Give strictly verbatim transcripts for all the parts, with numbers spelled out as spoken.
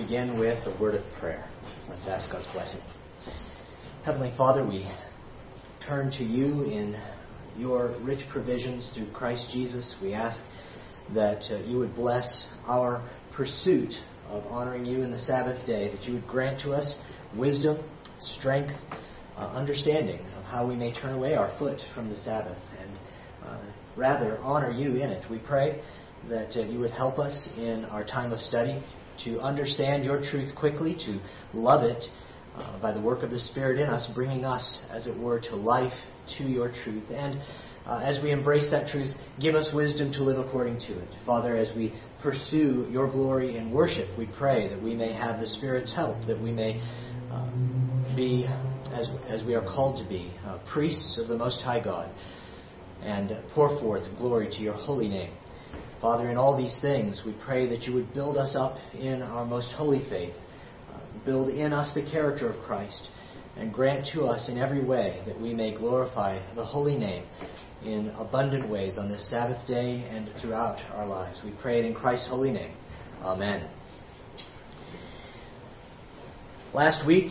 begin with a word of prayer. Let's ask God's blessing. Heavenly Father, we turn to you in your rich provisions through Christ Jesus. We ask that uh, you would bless our pursuit of honoring you in the Sabbath day, that you would grant to us wisdom, strength, uh, understanding of how we may turn away our foot from the Sabbath and uh, rather honor you in it. We pray that uh, you would help us in our time of study to understand your truth quickly, to love it uh, by the work of the Spirit in us, bringing us, as it were, to life, to your truth. And uh, as we embrace that truth, give us wisdom to live according to it. Father, as we pursue your glory in worship, we pray that we may have the Spirit's help, that we may uh, be, as, as we are called to be, uh, priests of the Most High God, and pour forth glory to your holy name. Father, in all these things, we pray that you would build us up in our most holy faith, uh, build in us the character of Christ, and grant to us in every way that we may glorify the holy name in abundant ways on this Sabbath day and throughout our lives. We pray it in Christ's holy name. Amen. Last week,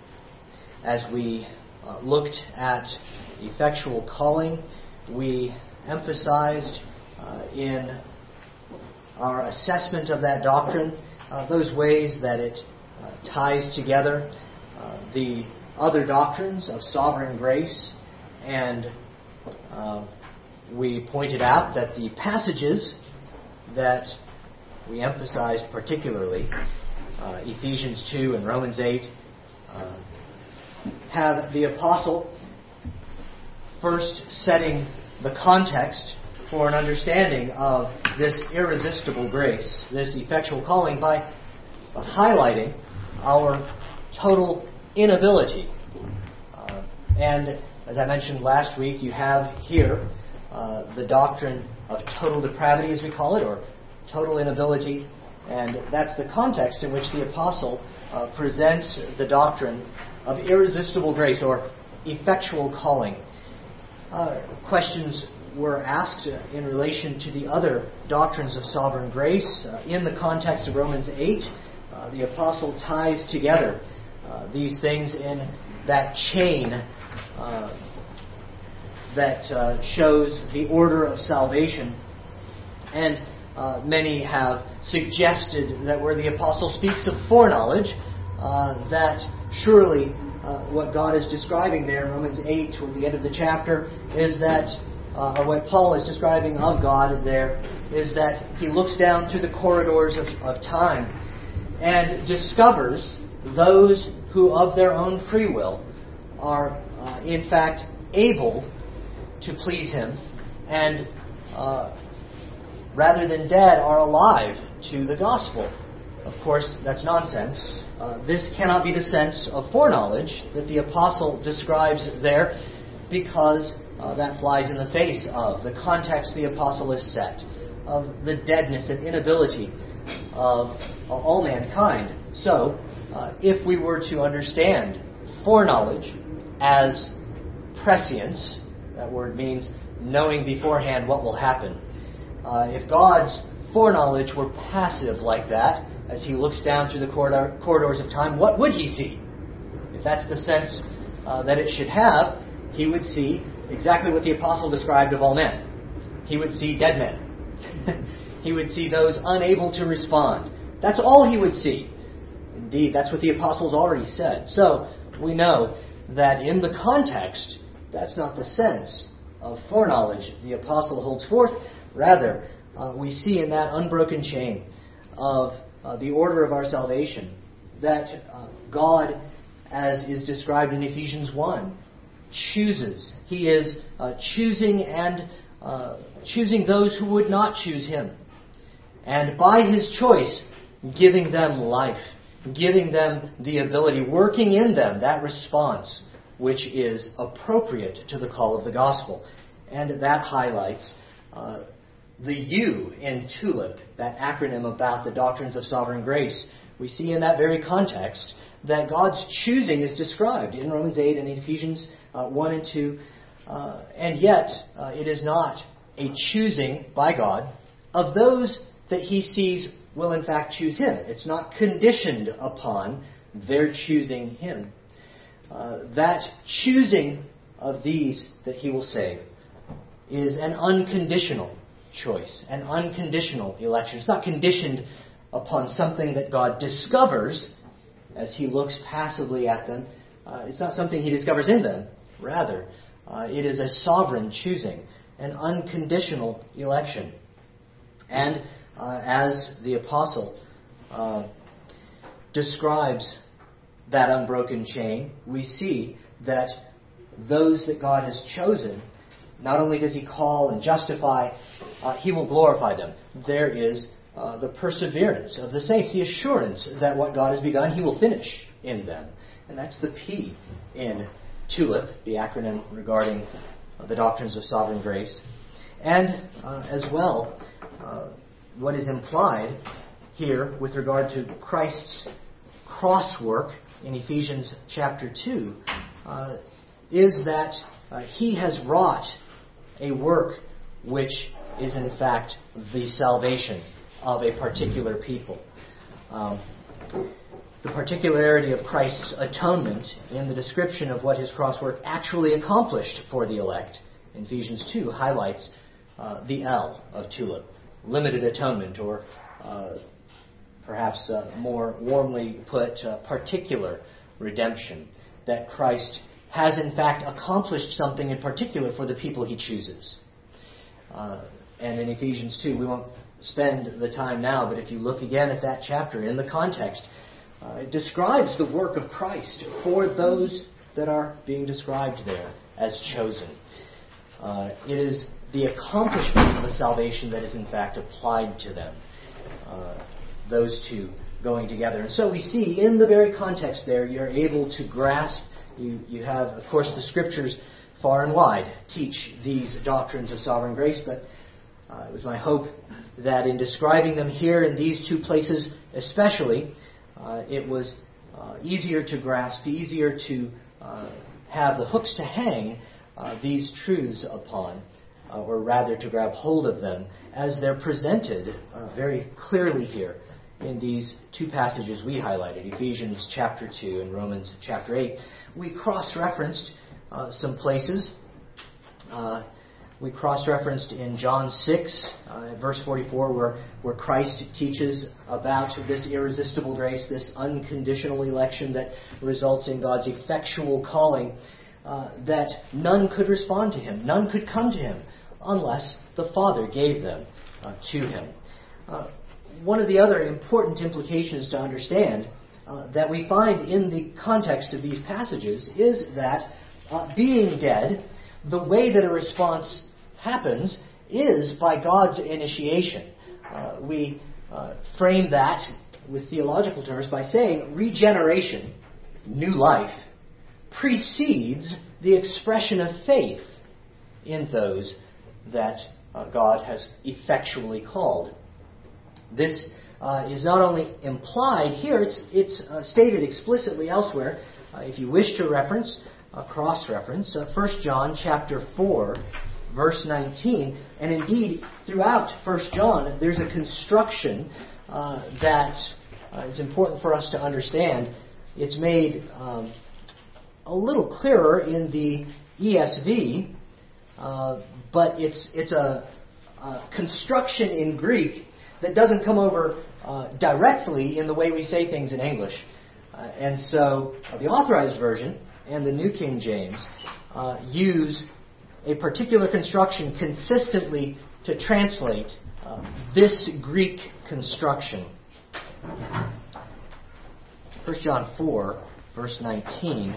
as we uh, looked at effectual calling, we emphasized uh, in our assessment of that doctrine uh, those ways that it uh, ties together uh, the other doctrines of sovereign grace, and uh, we pointed out that the passages that we emphasized particularly, uh, Ephesians two and Romans eight, uh, have the apostle first setting the context for an understanding of this irresistible grace, this effectual calling, by highlighting our total inability. Uh, and as I mentioned last week, you have here uh, the doctrine of total depravity, as we call it, or total inability. And that's the context in which the apostle uh, presents the doctrine of irresistible grace, or effectual calling. Uh, questions were asked uh, in relation to the other doctrines of sovereign grace. Uh, in the context of Romans eight, uh, the apostle ties together uh, these things in that chain uh, that uh, shows the order of salvation. And uh, many have suggested that where the apostle speaks of foreknowledge, uh, that surely uh, what God is describing there in Romans eight, toward the end of the chapter, is that Uh, or what Paul is describing of God there, is that he looks down through the corridors of, of time and discovers those who of their own free will are uh, in fact able to please him, and uh, rather than dead are alive to the gospel. Of course, that's nonsense. Uh, this cannot be the sense of foreknowledge that the apostle describes there, because Uh, that flies in the face of the context the apostle has set, of the deadness and inability of uh, all mankind. So, uh, if we were to understand foreknowledge as prescience, that word means knowing beforehand what will happen. Uh, if God's foreknowledge were passive like that, as he looks down through the corridor, corridors of time, what would he see? If that's the sense uh, that it should have, he would see exactly what the apostle described of all men. He would see dead men. He would see those unable to respond. That's all he would see. Indeed, that's what the apostle's already said. So, we know that in the context, that's not the sense of foreknowledge the apostle holds forth. Rather, uh, we see in that unbroken chain of uh, the order of our salvation that uh, God, as is described in Ephesians one, chooses. He is uh, choosing and uh, choosing those who would not choose him. And by his choice, giving them life, giving them the ability, working in them that response which is appropriate to the call of the gospel. And that highlights uh, the U in TULIP, that acronym about the doctrines of sovereign grace. We see in that very context that God's choosing is described in Romans eight and in Ephesians uh, one and two. Uh, and yet, uh, it is not a choosing by God of those that he sees will in fact choose him. It's not conditioned upon their choosing him. Uh, that choosing of these that he will save is an unconditional choice, an unconditional election. It's not conditioned upon something that God discovers as he looks passively at them. Uh, it's not something he discovers in them. Rather, uh, it is a sovereign choosing, an unconditional election. And uh, as the apostle uh, describes that unbroken chain, we see that those that God has chosen, not only does he call and justify, uh, he will glorify them. There is uh, the perseverance of the saints, the assurance that what God has begun, he will finish in them. And that's the P in TULIP, the acronym regarding uh, the doctrines of sovereign grace. And uh, as well, uh, what is implied here with regard to Christ's cross work in Ephesians chapter two uh, is that uh, he has wrought a work which is in fact the salvation of a particular people. Um, the particularity of Christ's atonement in the description of what his cross work actually accomplished for the elect in Ephesians two highlights uh, the L of TULIP, limited atonement, or uh, perhaps uh, more warmly put, uh, particular redemption, that Christ has in fact accomplished something in particular for the people he chooses. Uh, and in Ephesians two, we won't spend the time now, but if you look again at that chapter in the context, uh, it describes the work of Christ for those that are being described there as chosen. Uh, it is the accomplishment of a salvation that is in fact applied to them. Uh, those two going together. And so we see in the very context there, you're able to grasp, you, you have, of course, the Scriptures far and wide teach these doctrines of sovereign grace, but uh, it was my hope that in describing them here in these two places especially, uh, it was uh, easier to grasp, easier to uh, have the hooks to hang uh, these truths upon, uh, or rather to grab hold of them as they're presented uh, very clearly here in these two passages we highlighted, Ephesians chapter two and Romans chapter eight. We cross-referenced uh, some places. Uh, we cross-referenced in John six, uh, verse forty-four, where, where Christ teaches about this irresistible grace, this unconditional election that results in God's effectual calling, uh, that none could respond to him, none could come to him unless the Father gave them uh, to him. Uh, One of the other important implications to understand uh, that we find in the context of these passages is that uh, being dead, the way that a response happens is by God's initiation. Uh, we uh, frame that with theological terms by saying regeneration, new life, precedes the expression of faith in those that uh, God has effectually called. This uh, is not only implied here, it's, it's uh, stated explicitly elsewhere. Uh, if you wish to reference, uh, cross-reference, uh, First John chapter four, verse nineteen. And indeed, throughout First John, there's a construction uh, that uh, is important for us to understand. It's made um, a little clearer in the E S V, uh, but it's, it's a, a construction in Greek that doesn't come over uh, directly in the way we say things in English. Uh, and so uh, the Authorized Version and the New King James uh, use a particular construction consistently to translate uh, this Greek construction. First John four, verse nineteen.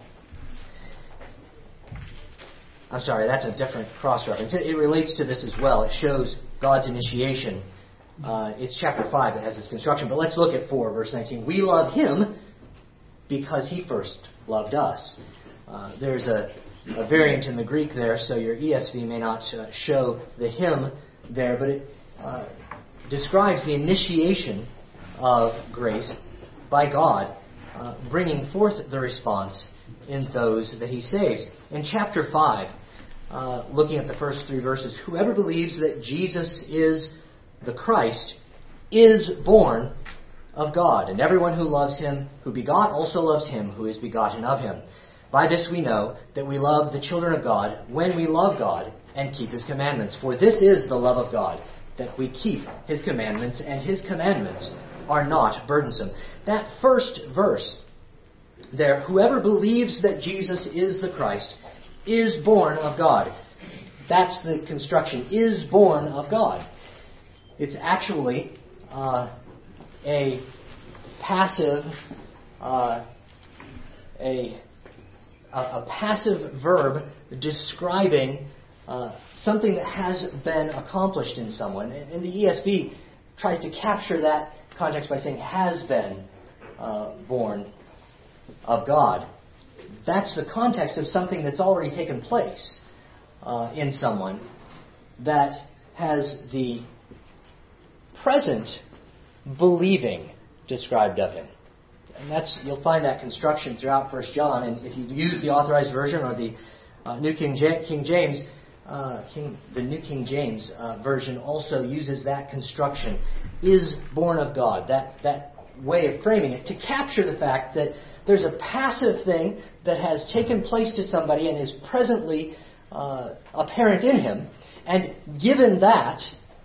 I'm sorry, that's a different cross-reference. It, it relates to this as well. It shows God's initiation. Uh, it's chapter five that has this construction. But let's look at four, verse nineteen. We love him because he first loved us. Uh, there's a, a variant in the Greek there, so your E S V may not uh, show the him there, but it uh, describes the initiation of grace by God, uh, bringing forth the response in those that he saves. In chapter five, uh, looking at the first three verses, whoever believes that Jesus is the Christ is born of God. And everyone who loves him, who begot, also loves him who is begotten of him. By this we know that we love the children of God when we love God and keep his commandments. For this is the love of God, that we keep his commandments, and his commandments are not burdensome. That first verse there, whoever believes that Jesus is the Christ is born of God. That's the construction, is born of God. It's actually uh, a passive, uh, a, a, a passive verb describing uh, something that has been accomplished in someone. And the E S V tries to capture that context by saying has been uh, born of God. That's the context of something that's already taken place uh, in someone that has the present believing described of him. And that's, you'll find that construction throughout First John. And if you use the Authorized Version or the uh, New King, ja- King James, uh, King, the New King James uh, Version also uses that construction, is born of God. That that way of framing it to capture the fact that there's a passive thing that has taken place to somebody and is presently uh, apparent in him. And given that,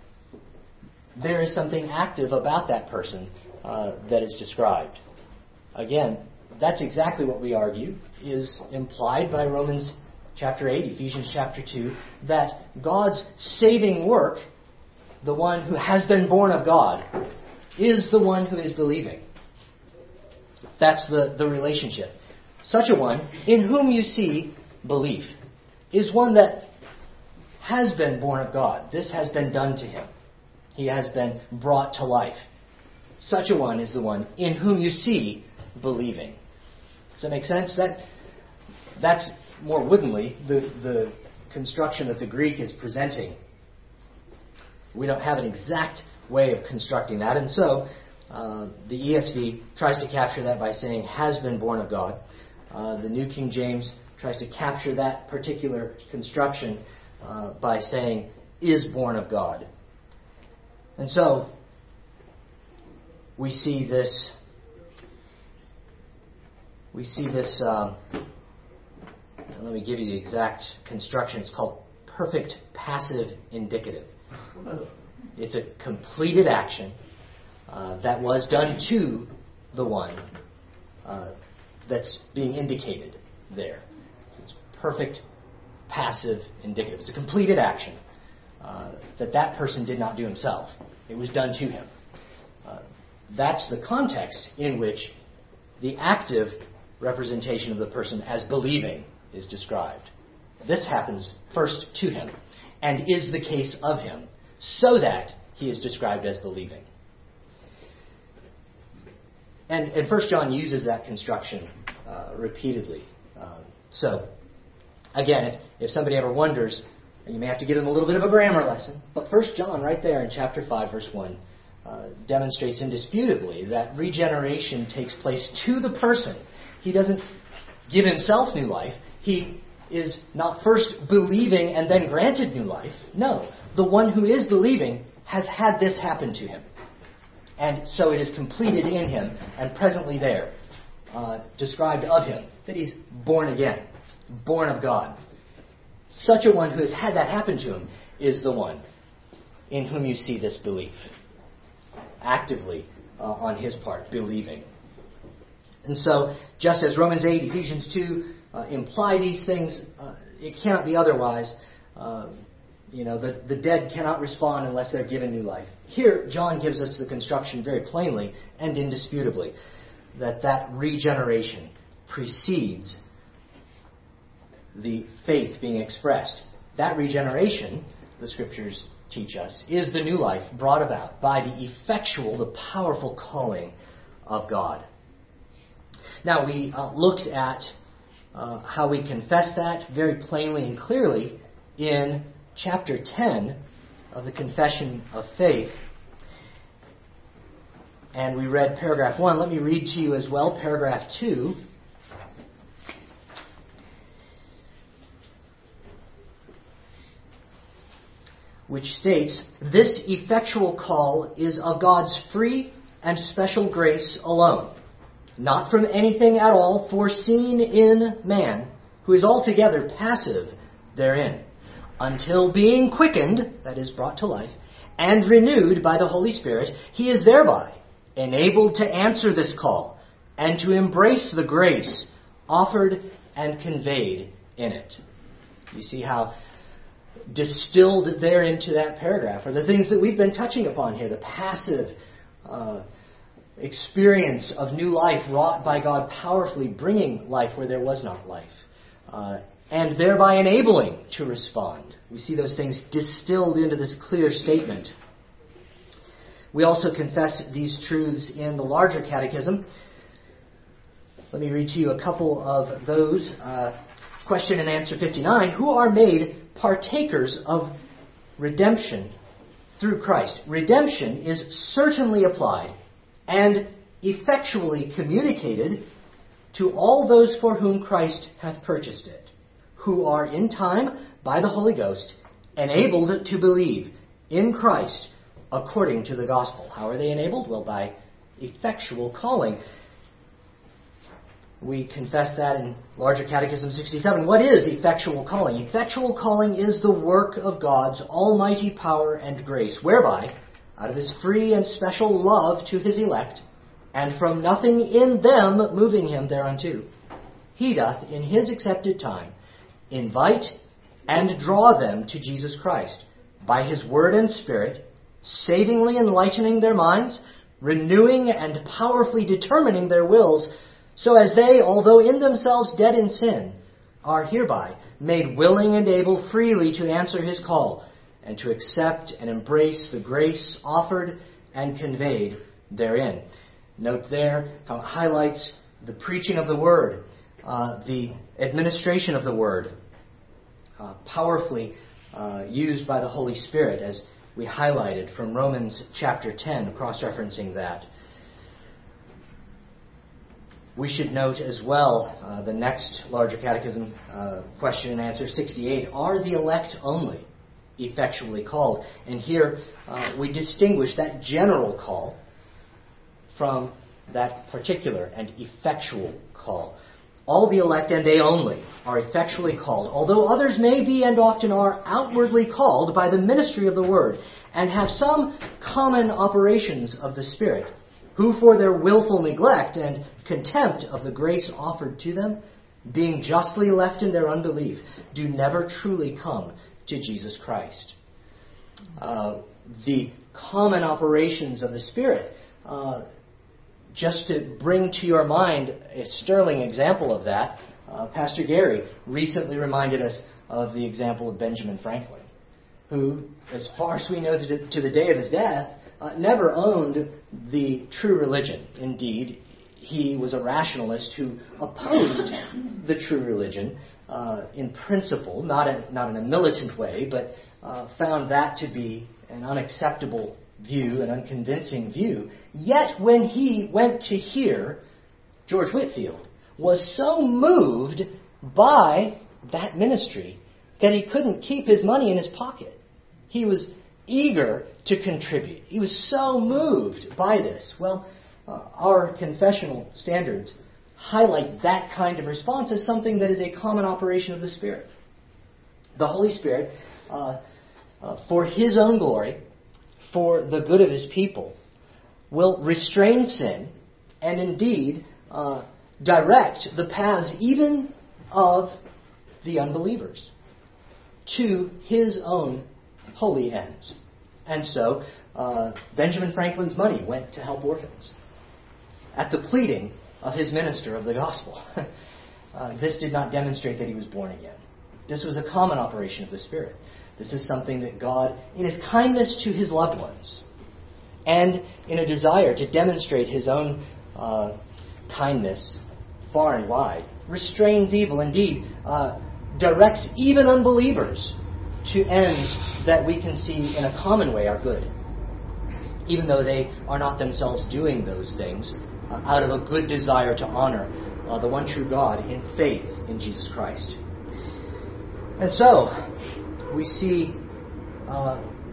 there is something active about that person uh, that is described. Again, that's exactly what we argue is implied by Romans chapter eight, Ephesians chapter two, that God's saving work, the one who has been born of God, is the one who is believing. That's the, the relationship. Such a one, in whom you see belief, is one that has been born of God. This has been done to him. He has been brought to life. Such a one is the one in whom you see believing. Does that make sense? That That's more woodenly the, the construction that the Greek is presenting. We don't have an exact way of constructing that, and so uh, the E S V tries to capture that by saying has been born of God. Uh, the New King James tries to capture that particular construction uh, by saying is born of God. And so we see this we see this um, let me give you the exact construction. It's called perfect passive indicative. It's a completed action uh, that was done to the one uh, that's being indicated there. So it's perfect passive indicative. It's a completed action uh, that that person did not do himself. It was done to him. Uh, that's the context in which the active representation of the person as believing is described. This happens first to him and is the case of him, so that he is described as believing. And, and First John uses that construction uh, repeatedly. Uh, so, again, if, if somebody ever wonders, you may have to give them a little bit of a grammar lesson, but First John right there in chapter five, verse one, uh, demonstrates indisputably that regeneration takes place to the person. He doesn't give himself new life. He is not first believing and then granted new life. No, the one who is believing has had this happen to him. And so it is completed in him and presently there, uh, described of him, that he's born again, born of God. Such a one who has had that happen to him is the one in whom you see this belief. Actively, uh, on his part, believing. And so, just as Romans eight, Ephesians two uh, imply these things, uh, it cannot be otherwise. Uh, you know, the, the dead cannot respond unless they're given new life. Here, John gives us the construction very plainly and indisputably that that regeneration precedes the faith being expressed. That regeneration, the Scriptures teach us, is the new life brought about by the effectual, the powerful calling of God. Now, we uh, looked at uh, how we confess that very plainly and clearly in chapter ten of the Confession of Faith. And we read paragraph one. Let me read to you as well paragraph two. which states, "This effectual call is of God's free and special grace alone, not from anything at all foreseen in man, who is altogether passive therein, until being quickened," that is, brought to life, "and renewed by the Holy Spirit, he is thereby enabled to answer this call and to embrace the grace offered and conveyed in it." You see how distilled there into that paragraph are the things that we've been touching upon here, the passive uh, experience of new life wrought by God powerfully, bringing life where there was not life, uh, and thereby enabling to respond. We see those things distilled into this clear statement. We also confess these truths in the larger catechism. Let me read to you a couple of those. Uh, question and answer fifty-nine. Who are made partakers of redemption through Christ? Redemption is certainly applied and effectually communicated to all those for whom Christ hath purchased it, who are in time, by the Holy Ghost, enabled to believe in Christ according to the gospel. How are they enabled? Well, by effectual calling. We confess that in Larger Catechism sixty-seven. What is effectual calling? Effectual calling is the work of God's almighty power and grace, whereby, out of his free and special love to his elect, and from nothing in them moving him thereunto, he doth, in his accepted time, invite and draw them to Jesus Christ, by his word and spirit, savingly enlightening their minds, renewing and powerfully determining their wills, so as they, although in themselves dead in sin, are hereby made willing and able freely to answer his call, and to accept and embrace the grace offered and conveyed therein. Note there how it highlights the preaching of the word, uh, the administration of the word, uh, powerfully uh, used by the Holy Spirit, as we highlighted from Romans chapter ten, cross-referencing that. We should note as well uh, the next Larger Catechism uh, question and answer sixty-eight. Are the elect only effectually called? And here uh, we distinguish that general call from that particular and effectual call. All the elect and they only are effectually called, although others may be and often are outwardly called by the ministry of the word, and have some common operations of the Spirit, who for their willful neglect and contempt of the grace offered to them, being justly left in their unbelief, do never truly come to Jesus Christ. Uh, the common operations of the Spirit. Uh, just to bring to your mind a sterling example of that, uh, Pastor Gary recently reminded us of the example of Benjamin Franklin, who, as far as we know to, to the day of his death, uh, never owned the true religion. Indeed, he was a rationalist who opposed the true religion uh, in principle, not, a, not in a militant way, but uh, found that to be an unacceptable view, an unconvincing view. Yet when he went to hear George Whitefield, was so moved by that ministry that he couldn't keep his money in his pocket. He was eager to contribute. He was so moved by this. Well, uh, our confessional standards highlight that kind of response as something that is a common operation of the Spirit. The Holy Spirit, uh, uh, for his own glory, for the good of his people, will restrain sin and indeed uh, direct the paths even of the unbelievers to his own holy ends. And so, uh, Benjamin Franklin's money went to help orphans at the pleading of his minister of the gospel. uh, this did not demonstrate that he was born again. This was a common operation of the Spirit. This is something that God, in his kindness to his loved ones, and in a desire to demonstrate his own uh, kindness far and wide, restrains evil. Indeed, uh, directs even unbelievers to ends that we can see in a common way are good, even though they are not themselves doing those things uh, out of a good desire to honor uh, the one true God in faith in Jesus Christ. And so, we see uh,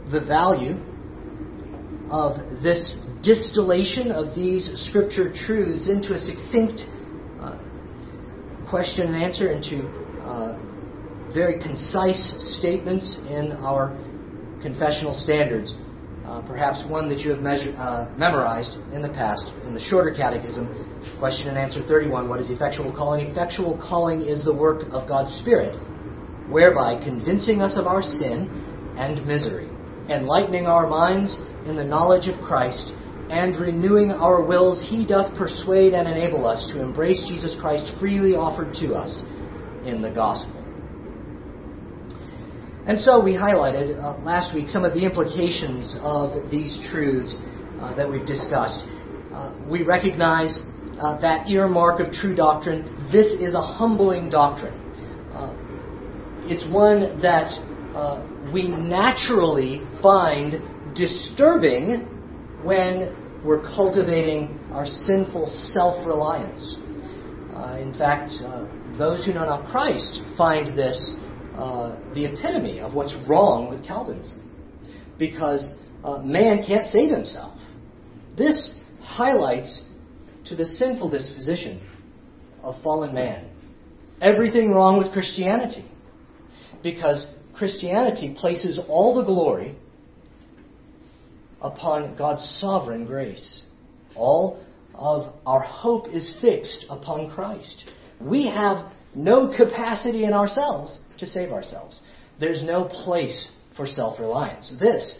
the value of this distillation of these Scripture truths into a succinct uh, question and answer, into uh, very concise statements in our confessional standards. Uh, perhaps one that you have measure, uh, memorized in the past, in the shorter catechism, question and answer thirty-one, what is effectual calling? Effectual calling is the work of God's Spirit, whereby convincing us of our sin and misery, enlightening our minds in the knowledge of Christ, and renewing our wills, He doth persuade and enable us to embrace Jesus Christ freely offered to us in the gospel. And so we highlighted uh, last week some of the implications of these truths uh, that we've discussed. Uh, we recognize uh, that earmark of true doctrine. This is a humbling doctrine. Uh, it's one that uh, we naturally find disturbing when we're cultivating our sinful self-reliance. Uh, in fact, uh, those who know not Christ find this uh, the epitome of what's wrong with Calvinism, because uh, man can't save himself. This highlights to the sinful disposition of fallen man everything wrong with Christianity, because Christianity places all the glory upon God's sovereign grace. All of our hope is fixed upon Christ. We have no capacity in ourselves to save ourselves. There's no place for self-reliance. This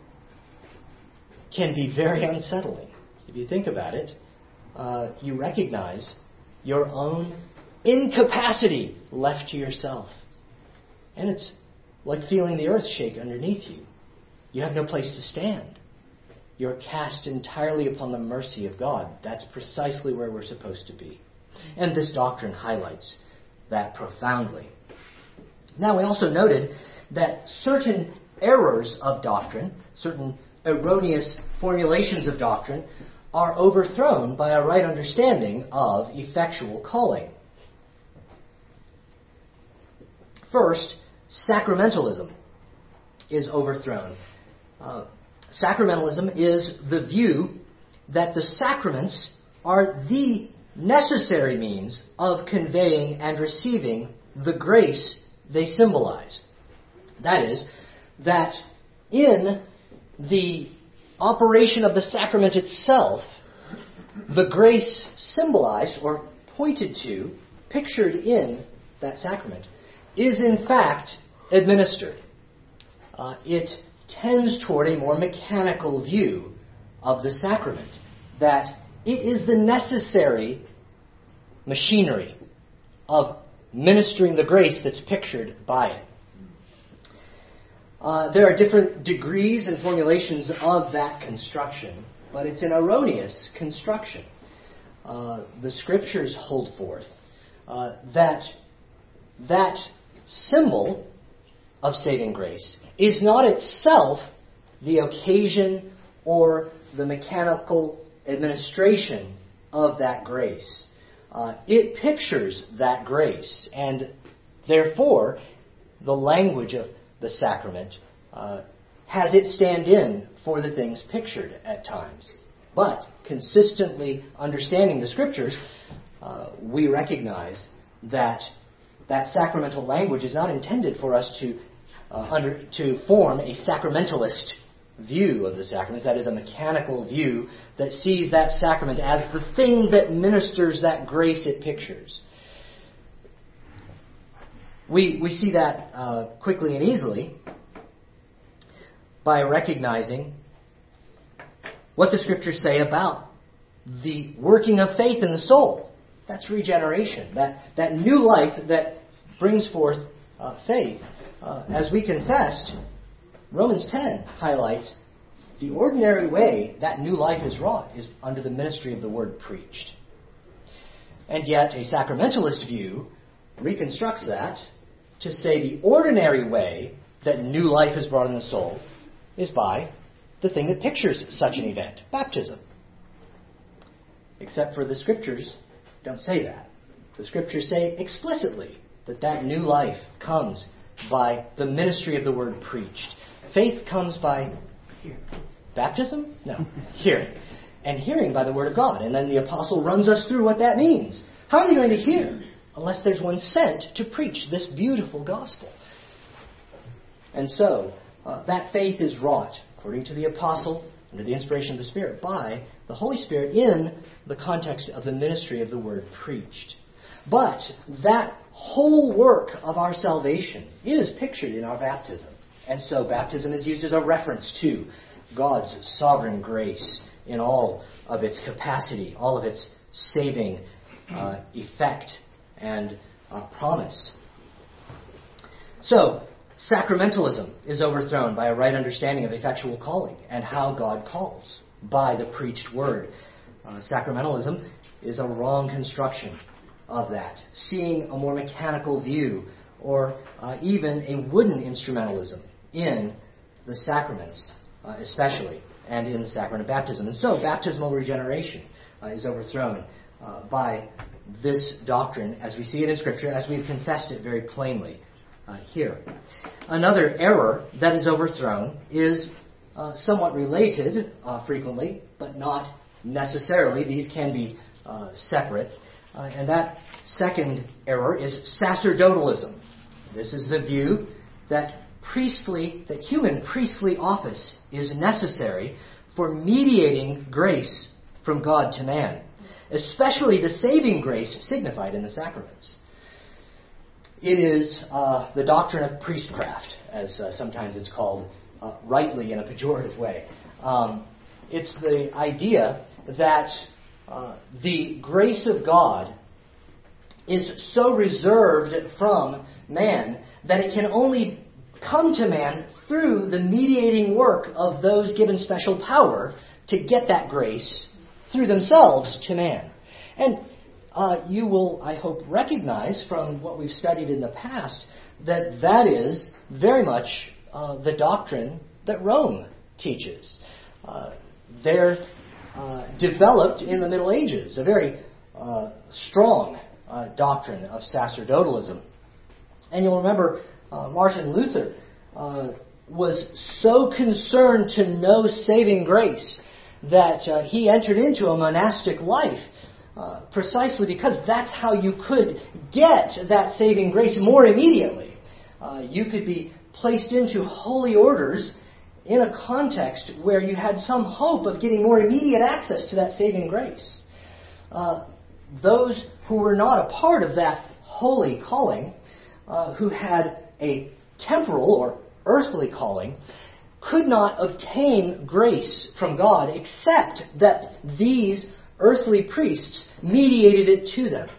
can be very unsettling. If you think about it, uh, you recognize your own incapacity left to yourself. And it's like feeling the earth shake underneath you. You have no place to stand. You're cast entirely upon the mercy of God. That's precisely where we're supposed to be. And this doctrine highlights that profoundly. Now, we also noted that certain errors of doctrine, certain erroneous formulations of doctrine, are overthrown by a right understanding of effectual calling. First, sacramentalism is overthrown. Uh, Sacramentalism is the view that the sacraments are the necessary means of conveying and receiving the grace they symbolize. That is, that in the operation of the sacrament itself, the grace symbolized or pointed to, pictured in that sacrament, is in fact administered. Uh, it tends toward a more mechanical view of the sacrament, that it is the necessary machinery of ministering the grace that's pictured by it. Uh, there are different degrees and formulations of that construction, but it's an erroneous construction. Uh, the Scriptures hold forth uh, that that symbol of saving grace is not itself the occasion or the mechanical administration of that grace. Uh, it pictures that grace, and therefore the language of the sacrament uh, has it stand in for the things pictured at times. But consistently understanding the Scriptures, uh, we recognize that that sacramental language is not intended for us to Uh, under, to form a sacramentalist view of the sacraments. That is a mechanical view that sees that sacrament as the thing that ministers that grace it pictures. We, we see that uh, quickly and easily by recognizing what the Scriptures say about the working of faith in the soul. That's regeneration, that, that new life that brings forth uh, faith. Uh, as we confessed, Romans ten highlights the ordinary way that new life is wrought is under the ministry of the word preached. And yet a sacramentalist view reconstructs that to say the ordinary way that new life is brought in the soul is by the thing that pictures such an event, baptism. Except for the Scriptures don't say that. The Scriptures say explicitly that that new life comes by the ministry of the word preached. faith comes by hearing. Baptism? No, hearing. And hearing by the word of God. And then the apostle runs us through what that means. How are they going to hear unless there's one sent to preach this beautiful gospel? And so, uh, that faith is wrought, according to the apostle, under the inspiration of the Spirit, by the Holy Spirit in the context of the ministry of the word preached. But that whole work of our salvation is pictured in our baptism. And so baptism is used as a reference to God's sovereign grace in all of its capacity, all of its saving uh, effect and uh, promise. So, sacramentalism is overthrown by a right understanding of effectual calling and how God calls by the preached word. Uh, sacramentalism is a wrong construction of that, seeing a more mechanical view or uh, even a wooden instrumentalism in the sacraments, uh, especially, and in the sacrament of baptism. And so baptismal regeneration uh, is overthrown uh, by this doctrine as we see it in Scripture, as we've confessed it very plainly uh, here. Another error that is overthrown is uh, somewhat related uh, frequently, but not necessarily. These can be uh, separate. Uh, and that second error is sacerdotalism. This is the view that priestly, that human priestly office is necessary for mediating grace from God to man, especially the saving grace signified in the sacraments. It is uh, the doctrine of priestcraft, as uh, sometimes it's called, uh, rightly in a pejorative way. Um, it's the idea that uh, the grace of God is so reserved from man that it can only come to man through the mediating work of those given special power to get that grace through themselves to man. And uh, you will, I hope, recognize from what we've studied in the past that that is very much uh, the doctrine that Rome teaches. Uh, they're uh, developed in the Middle Ages, a very uh, strong uh, doctrine of sacerdotalism. And you'll remember uh, Martin Luther uh, was so concerned to know saving grace that uh, he entered into a monastic life uh, precisely because that's how you could get that saving grace more immediately. Uh, you could be placed into holy orders in a context where you had some hope of getting more immediate access to that saving grace. Uh, those who were not a part of that holy calling, uh, who had a temporal or earthly calling, could not obtain grace from God except that these earthly priests mediated it to them.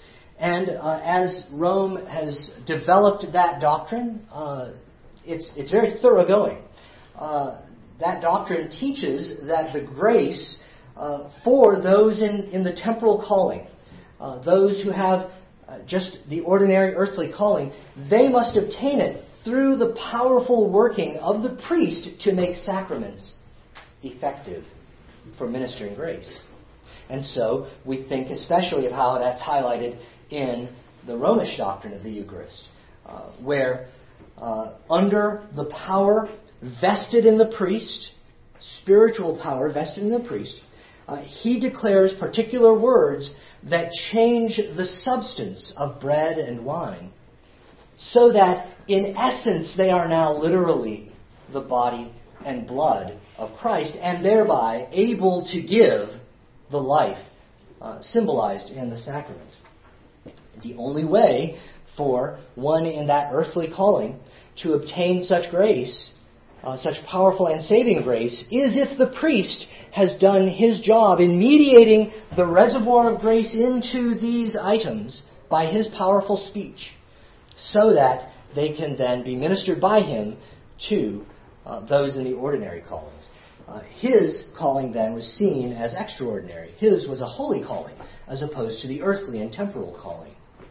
And uh, as Rome has developed that doctrine, uh, it's, it's very thoroughgoing. Uh, that doctrine teaches that the grace uh, for those in, in the temporal calling, uh, those who have uh, just the ordinary earthly calling, they must obtain it through the powerful working of the priest to make sacraments effective for ministering grace. And so we think especially of how that's highlighted in the Romish doctrine of the Eucharist, uh, where uh, under the power vested in the priest, spiritual power vested in the priest, uh, he declares particular words that change the substance of bread and wine, so that in essence they are now literally the body and blood of Christ, and thereby able to give the life uh, symbolized in the sacrament. The only way for one in that earthly calling to obtain such grace, uh, such powerful and saving grace, is if the priest has done his job in mediating the reservoir of grace into these items by his powerful speech, so that they can then be ministered by him to uh, those in the ordinary callings. Uh, his calling then was seen as extraordinary. His was a holy calling, as opposed to the earthly and temporal calling.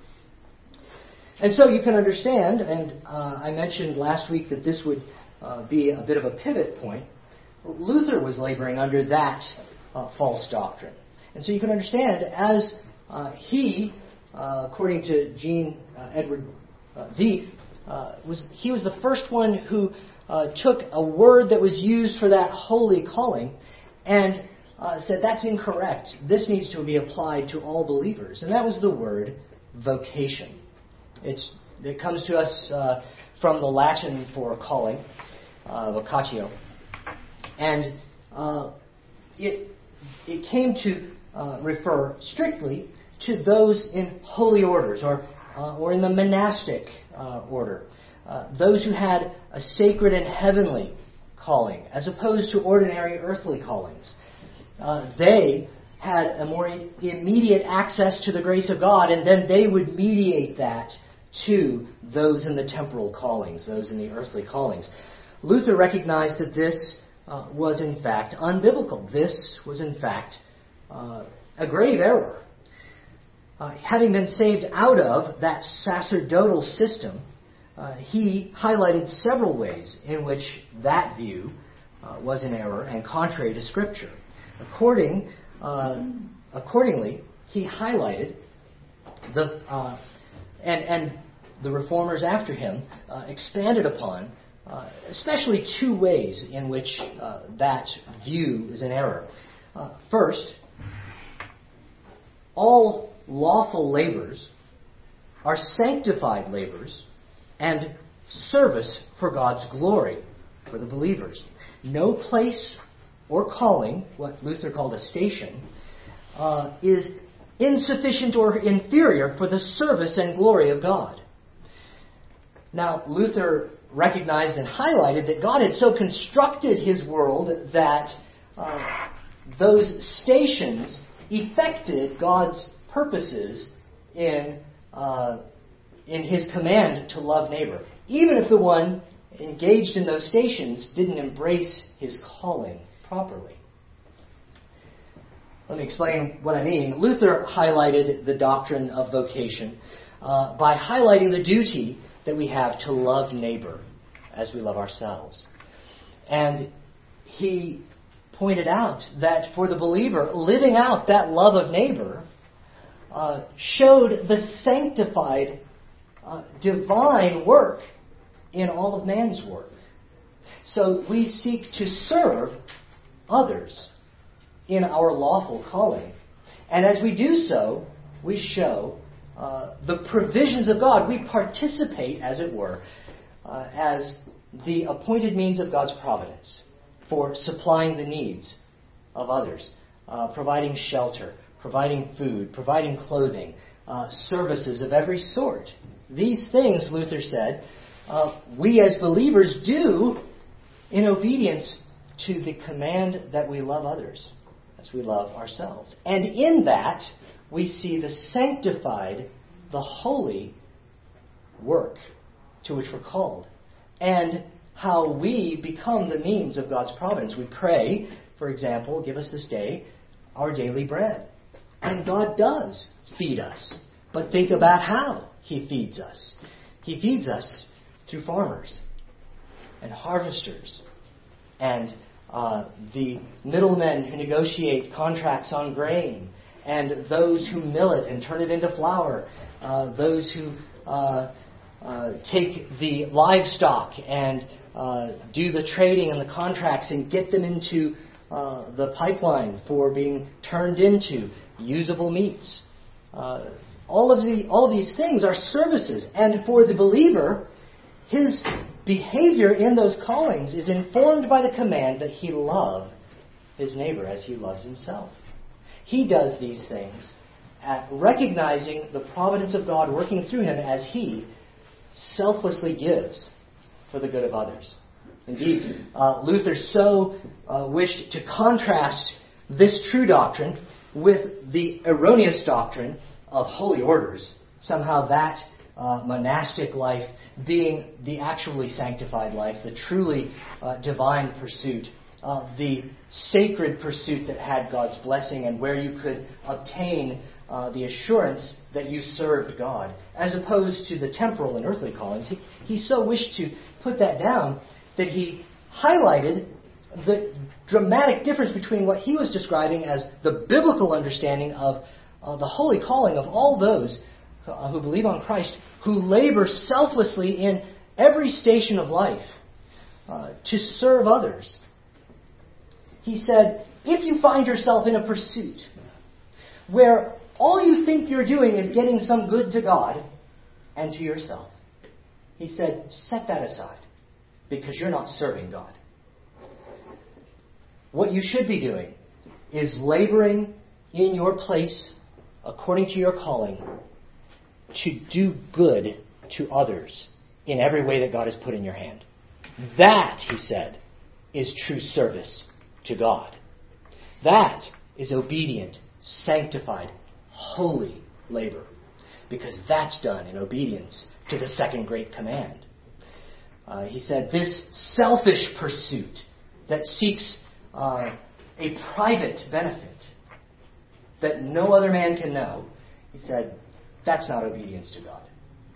And so you can understand, and uh, I mentioned last week that this would uh, be a bit of a pivot point. Luther was laboring under that uh, false doctrine. And so you can understand, as uh, he, uh, according to Jean uh, Edward uh, Veith, uh, was he was the first one who uh, took a word that was used for that holy calling and uh, said, that's incorrect. This needs to be applied to all believers. And that was the word vocation. It's, it comes to us uh, from the Latin for calling, uh, vocatio. And uh, it, it came to uh, refer strictly to those in holy orders or, uh, or in the monastic uh, order. Uh, those who had a sacred and heavenly calling, as opposed to ordinary earthly callings. Uh, they had a more immediate access to the grace of God, and then they would mediate that to those in the temporal callings, those in the earthly callings. Luther recognized that this uh, was in fact unbiblical. This was in fact uh, a grave error. Uh, having been saved out of that sacerdotal system, Uh, he highlighted several ways in which that view uh, was in error and contrary to Scripture. According, uh, accordingly, he highlighted the uh, and and the reformers after him uh, expanded upon, uh, especially two ways in which uh, that view is in error. Uh, first, all lawful labors are sanctified labors and service for God's glory for the believers. No place or calling, what Luther called a station, uh, is insufficient or inferior for the service and glory of God. Now, Luther recognized and highlighted that God had so constructed his world that uh, those stations effected God's purposes in uh, in his command to love neighbor, even if the one engaged in those stations didn't embrace his calling properly. Let me explain what I mean. Luther highlighted the doctrine of vocation uh, by highlighting the duty that we have to love neighbor as we love ourselves. And he pointed out that for the believer, living out that love of neighbor uh, showed the sanctified Uh, divine work in all of man's work. So we seek to serve others in our lawful calling. And as we do so, we show uh, the provisions of God. We participate, as it were, uh, as the appointed means of God's providence for supplying the needs of others, uh, providing shelter, providing food, providing clothing, uh, services of every sort. These things, Luther said, uh, we as believers do in obedience to the command that we love others as we love ourselves. And in that, we see the sanctified, the holy work to which we're called, and how we become the means of God's providence. We pray, for example, give us this day our daily bread. And God does feed us. But think about how He feeds us. He feeds us through farmers and harvesters and uh, the middlemen who negotiate contracts on grain and those who mill it and turn it into flour, uh, those who uh, uh, take the livestock and uh, do the trading and the contracts and get them into uh, the pipeline for being turned into usable meats. Uh, All of the all of these things are services, and for the believer, his behavior in those callings is informed by the command that he love his neighbor as he loves himself. He does these things, at recognizing the providence of God working through him as he selflessly gives for the good of others. Indeed, uh, Luther so uh, wished to contrast this true doctrine with the erroneous doctrine of holy orders, somehow that uh, monastic life being the actually sanctified life, the truly uh, divine pursuit, uh, the sacred pursuit that had God's blessing and where you could obtain uh, the assurance that you served God, as opposed to the temporal and earthly callings. He, he so wished to put that down that he highlighted the dramatic difference between what he was describing as the biblical understanding of Uh, the holy calling of all those uh, who believe on Christ, who labor selflessly in every station of life uh, to serve others. He said, if you find yourself in a pursuit where all you think you're doing is getting some good to God and to yourself, he said, set that aside, because you're not serving God. What you should be doing is laboring in your place according to your calling to do good to others in every way that God has put in your hand. That, he said, is true service to God. That is obedient, sanctified, holy labor, because that's done in obedience to the second great command. Uh, he said, this selfish pursuit that seeks uh, a private benefit that no other man can know, he said, that's not obedience to God.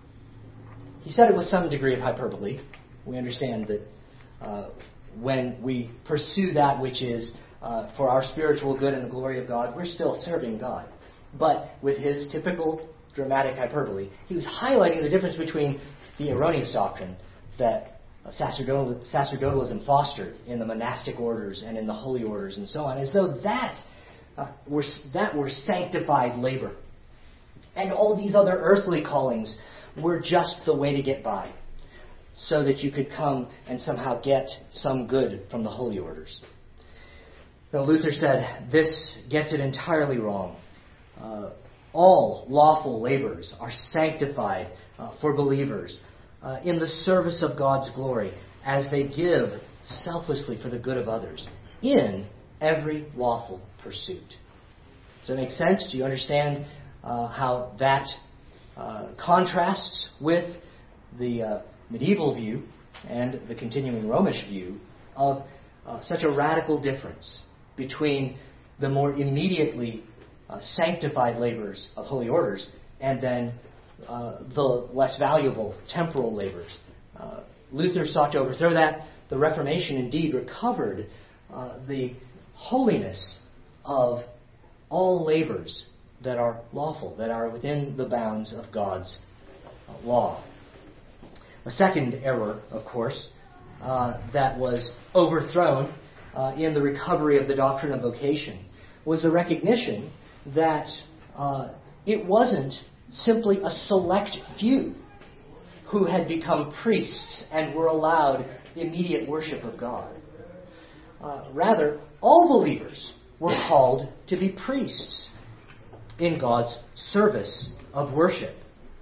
He said it with some degree of hyperbole. We understand that uh, when we pursue that which is uh, for our spiritual good and the glory of God, we're still serving God. But with his typical dramatic hyperbole, he was highlighting the difference between the erroneous doctrine that uh, sacerdotal, sacerdotalism fostered in the monastic orders and in the holy orders and so on, as though that uh, were, that were sanctified labor. And all these other earthly callings were just the way to get by, so that you could come and somehow get some good from the holy orders. Now, Luther said this gets it entirely wrong. Uh, all lawful labors are sanctified uh, for believers uh, in the service of God's glory as they give selflessly for the good of others in every lawful pursuit. Does that make sense? Do you understand uh, how that uh, contrasts with the uh, medieval view and the continuing Romish view of uh, such a radical difference between the more immediately uh, sanctified labors of holy orders and then uh, the less valuable temporal labors? Uh, Luther sought to overthrow that. The Reformation indeed recovered uh, the holiness of all labors that are lawful, that are within the bounds of God's uh, law. A second error, of course, uh, that was overthrown uh, in the recovery of the doctrine of vocation was the recognition that uh, it wasn't simply a select few who had become priests and were allowed immediate worship of God. Uh, rather, all believers were called to be priests in God's service of worship.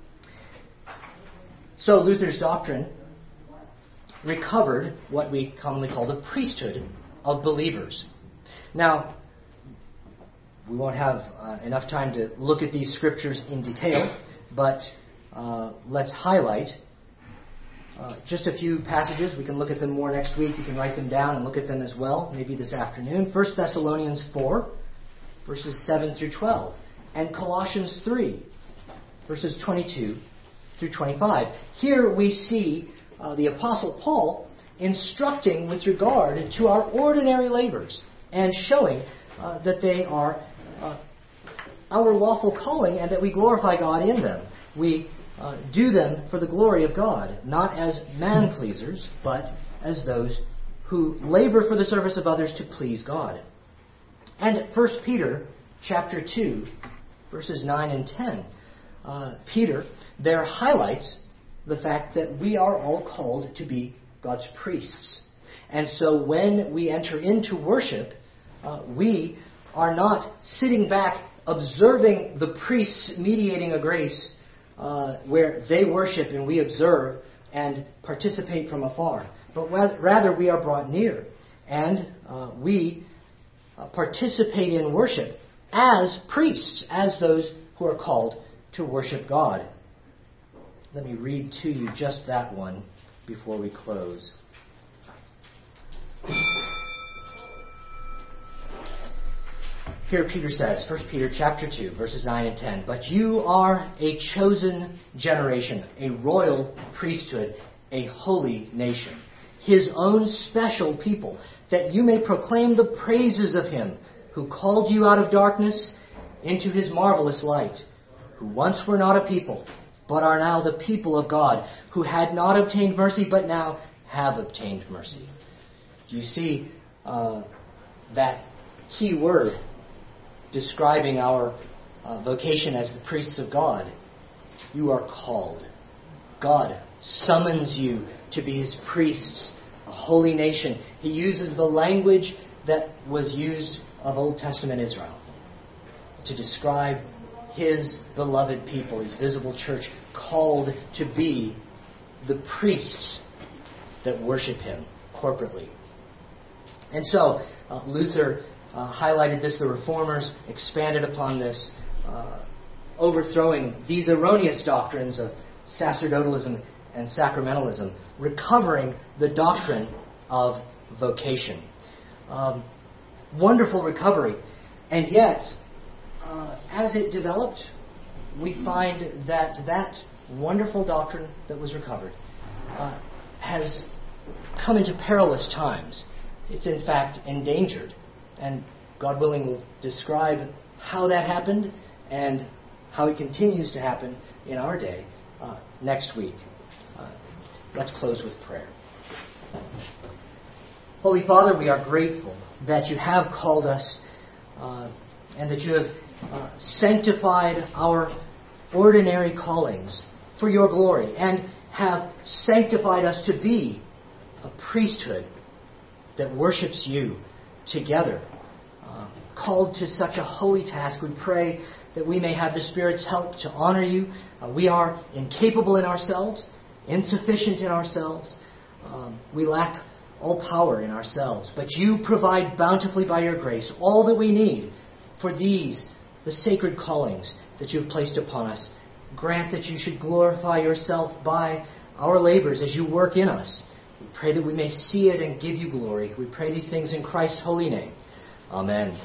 So Luther's doctrine recovered what we commonly call the priesthood of believers. Now, we won't have uh, enough time to look at these scriptures in detail, but uh, let's highlight uh, just a few passages. We can look at them more next week. You can write them down and look at them as well, maybe this afternoon. First Thessalonians four, verses seven through twelve, and Colossians three, verses twenty-two through twenty-five. Here we see uh, the Apostle Paul instructing with regard to our ordinary labors and showing uh, that they are uh, our lawful calling and that we glorify God in them. We uh, do them for the glory of God, not as man-pleasers, but as those who labor for the service of others to please God. And First Peter chapter two, verses nine and ten. Uh, Peter there highlights the fact that we are all called to be God's priests. And so when we enter into worship, uh, we are not sitting back observing the priests mediating a grace uh, where they worship and we observe and participate from afar. But rather we are brought near and uh, we uh, participate in worship as priests, as those who are called to worship God. Let me read to you just that one before we close. Here Peter says, First Peter chapter two, verses nine and ten, "But you are a chosen generation, a royal priesthood, a holy nation, His own special people, that you may proclaim the praises of Him who called you out of darkness into His marvelous light, who once were not a people, but are now the people of God, who had not obtained mercy, but now have obtained mercy. Do you see uh, that key word describing our uh, vocation as the priests of God? You are called. God summons you to be His priests, a holy nation. He uses the language that was used of Old Testament Israel to describe His beloved people, His visible church, called to be the priests that worship Him corporately. And so, uh, Luther uh, highlighted this, the Reformers expanded upon this, uh, overthrowing these erroneous doctrines of sacerdotalism and sacramentalism, recovering the doctrine of vocation. Um, wonderful recovery. And yet, uh, as it developed, we find that that wonderful doctrine that was recovered uh, has come into perilous times. It's in fact endangered. And God willing, we'll describe how that happened and how it continues to happen in our day uh, next week. Uh, let's close with prayer. Holy Father, we are grateful that you have called us uh, and that you have uh, sanctified our ordinary callings for your glory and have sanctified us to be a priesthood that worships you together. Uh, called to such a holy task, we pray that we may have the Spirit's help to honor you. Uh, we are incapable in ourselves, insufficient in ourselves. Um, we lack all power in ourselves. But you provide bountifully by your grace all that we need for these, the sacred callings that you have placed upon us. Grant that you should glorify yourself by our labors as you work in us. We pray that we may see it and give you glory. We pray these things in Christ's holy name. Amen.